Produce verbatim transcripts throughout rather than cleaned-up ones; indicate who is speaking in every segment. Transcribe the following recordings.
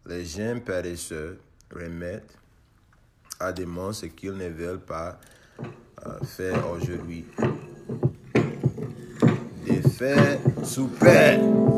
Speaker 1: Les gens paresseux remettent à demain ce qu'ils ne veulent pas euh, faire aujourd'hui. Des faits super.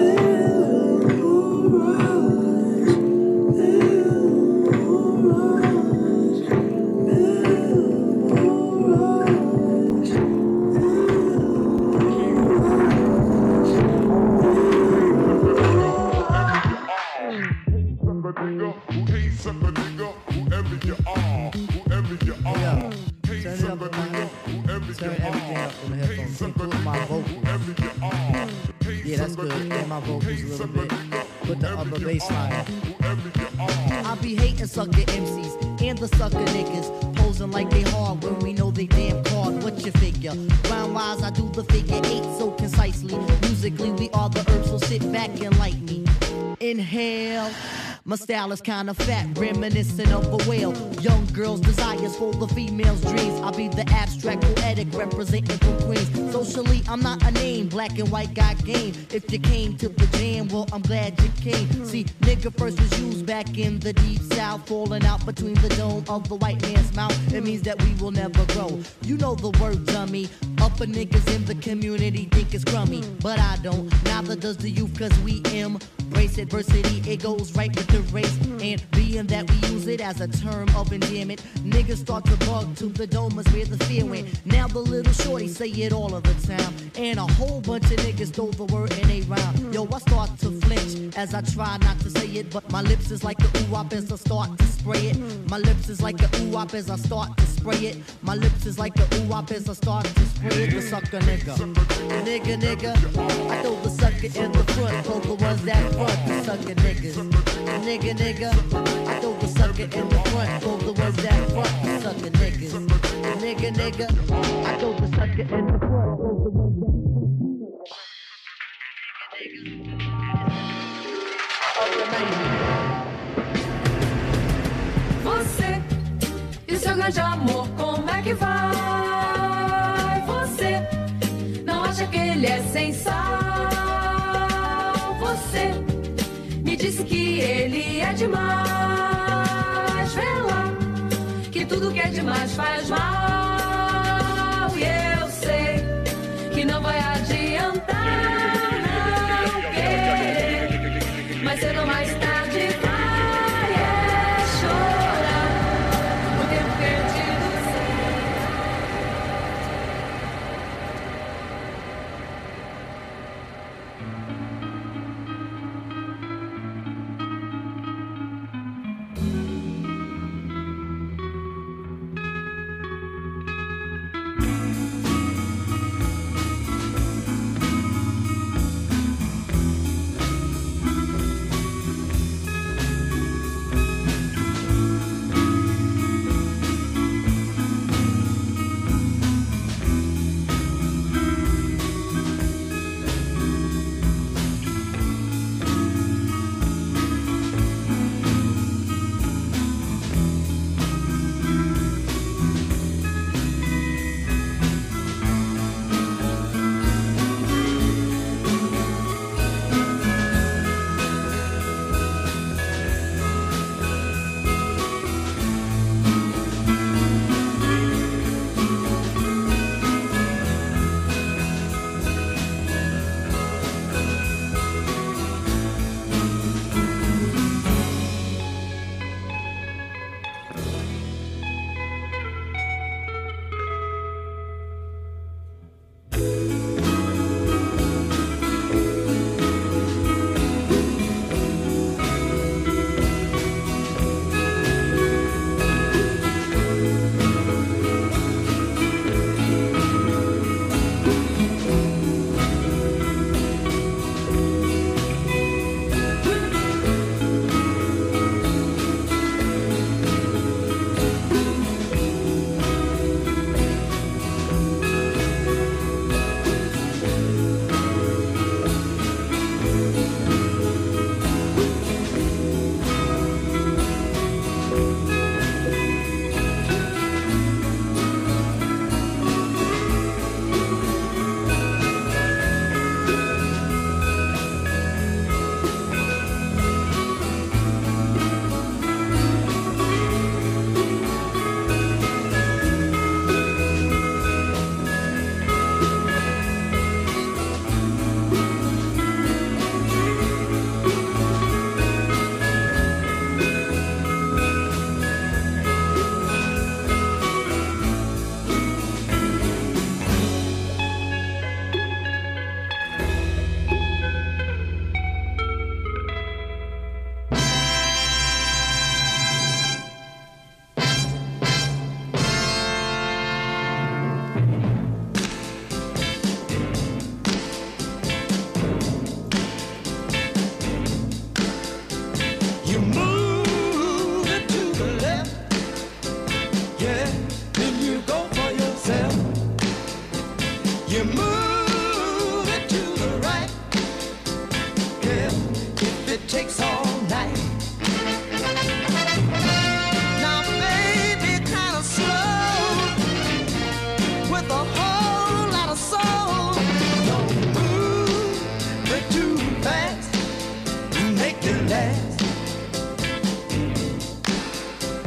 Speaker 2: Turn everything up in the headphones, including my vocals. Yeah, that's good. And my vocals a little bit. Put the upper bass line. I be hating sucker M Cs and the sucker niggas, posing like they hard when we know they damn hard. What you figure? Round wise, I do the figure eight so concisely. Musically, we are the herbs, so sit back and like me. Inhale. My style is kinda fat, reminiscent of a whale. Young girls' desires for the female's dreams. I'll be the abstract poetic representing from Queens. Socially, I'm not a name, black and white got game. If you came to the jam, well, I'm glad you came. See, nigga first was used back in the deep south, falling out between the dome of the white man's mouth. It means that we will never grow. You know the word, dummy. Upper niggas in the community think it's crummy, but I don't. Neither does the youth, cause we embrace adversity. It goes right with the race, and being that we use it as a term of endearment, niggas start to bug to the dome is where the fear went. Now the little shorty say it all of the time, and a whole bunch of niggas stole the word in a rhyme. Yo, I start to flinch as I try not to say it, but my lips is like a ooh-wop as I start to spray it. My lips is like a ooh-wop as I start to spray it. My lips is like a ooh-wop as I start to spray it. The sucker nigga, nigga, nigga, I throw the sucker in the front, for the ones that front, the sucker niggas. Nigga, nigga, I throw the sucker in the front, for the ones that front, the sucker niggas. Nigga, nigga, I throw the sucker in the front, for the ones that front.
Speaker 3: Você e o seu grande amor, como é que vai? Você não acha que ele é sem sal? Você me disse que ele é demais. Vê lá, que tudo que é demais faz mal. E eu sei que não vai adiantar não querer, mas cedo ou mais tarde vai é chorar o tempo perdido sem.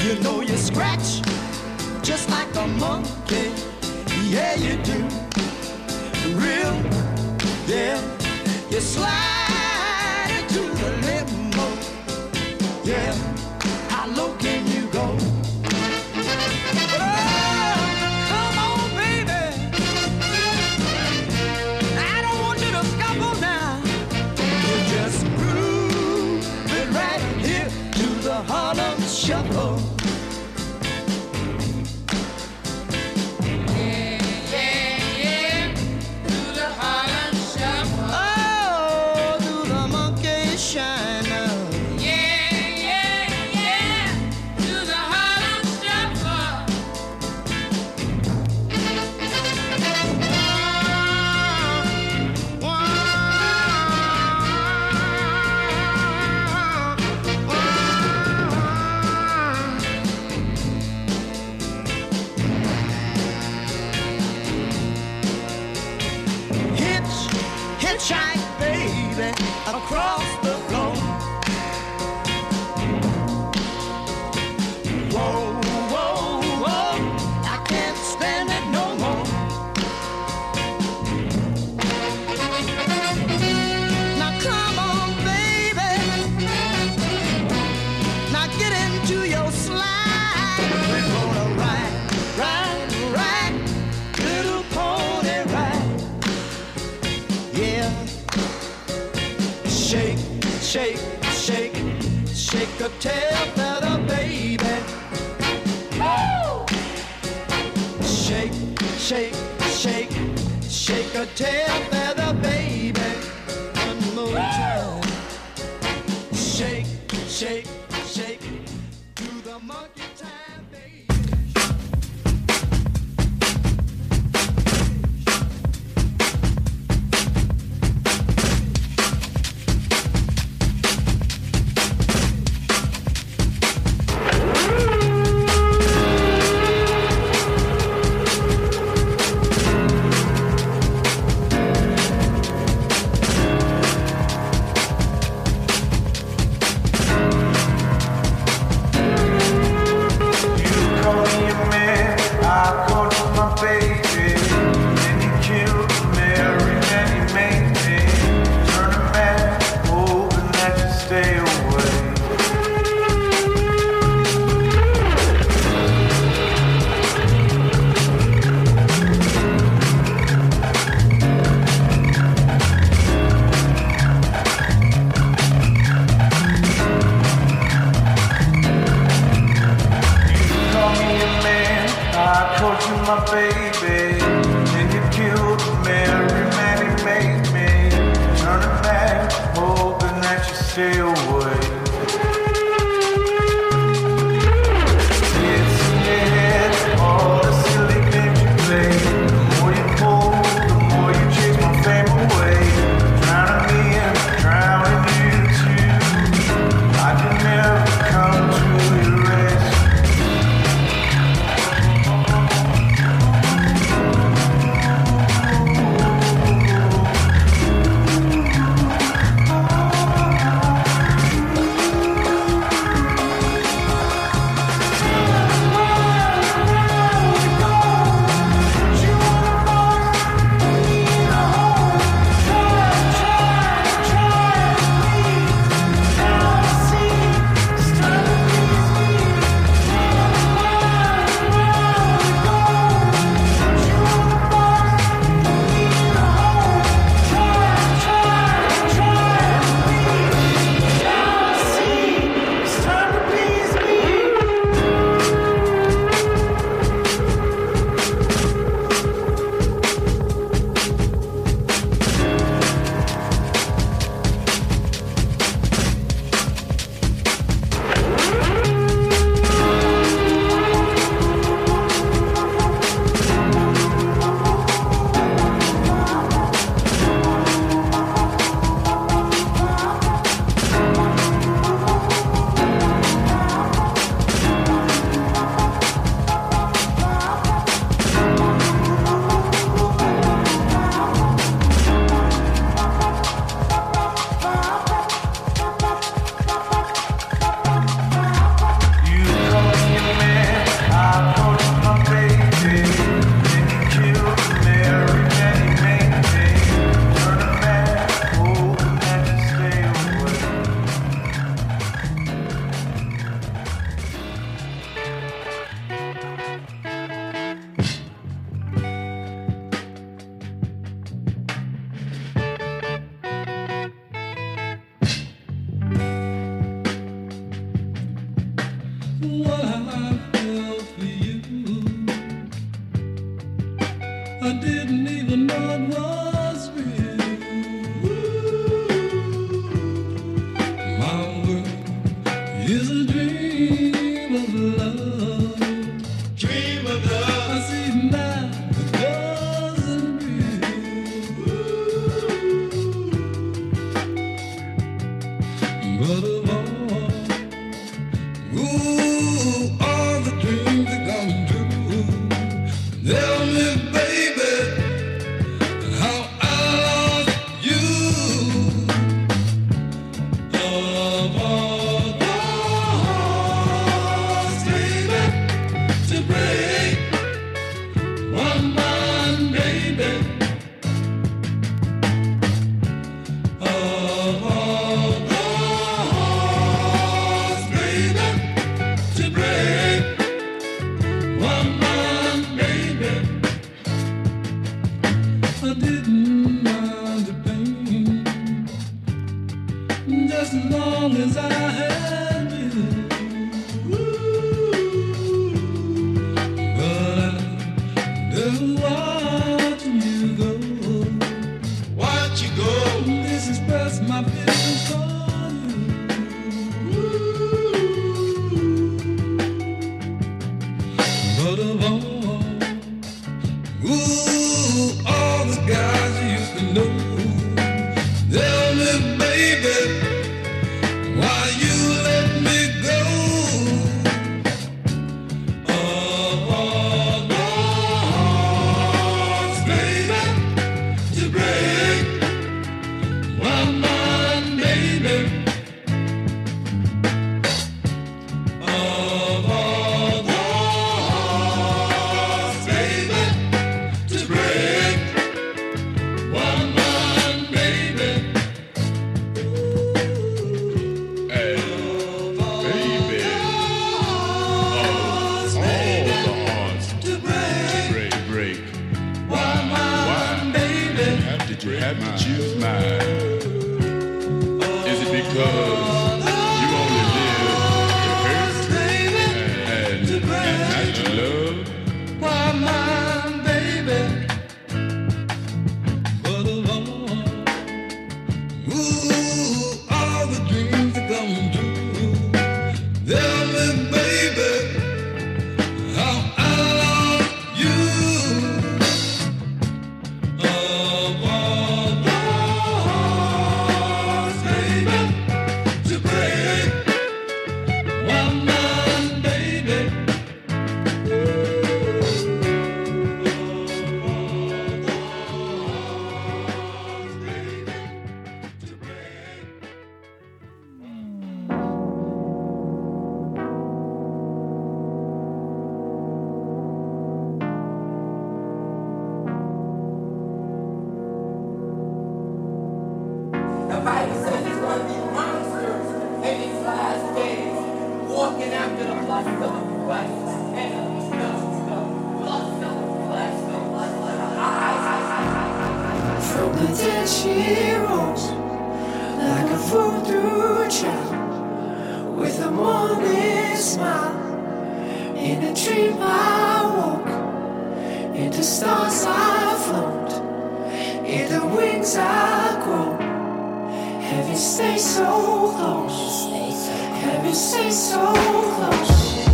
Speaker 4: You know you scratch just like a monkey. Yeah, you do. Real, yeah. You slide into the limbo. Yeah. How low can you go? Harlem Shuffle.
Speaker 3: Yeah, yeah, yeah, do the Harlem Shuffle.
Speaker 4: Oh, do the monkey shine now.
Speaker 3: Yeah, yeah, yeah, do the Harlem Shuffle.
Speaker 4: One, one. Hitchhike, baby, across the floor. Whoa, whoa, whoa, I can't stand it no more. Now come on, baby. Now get into your slide. We're gonna ride, ride, ride, little pony ride. Yeah. Shake, shake, shake, shake a tail feather, baby. Woo! Shake, shake, shake, shake a tail feather, baby. One more time. Shake, shake, shake, do the monkey time, baby.
Speaker 5: Come
Speaker 4: Have you stay so close? Have you stay so close?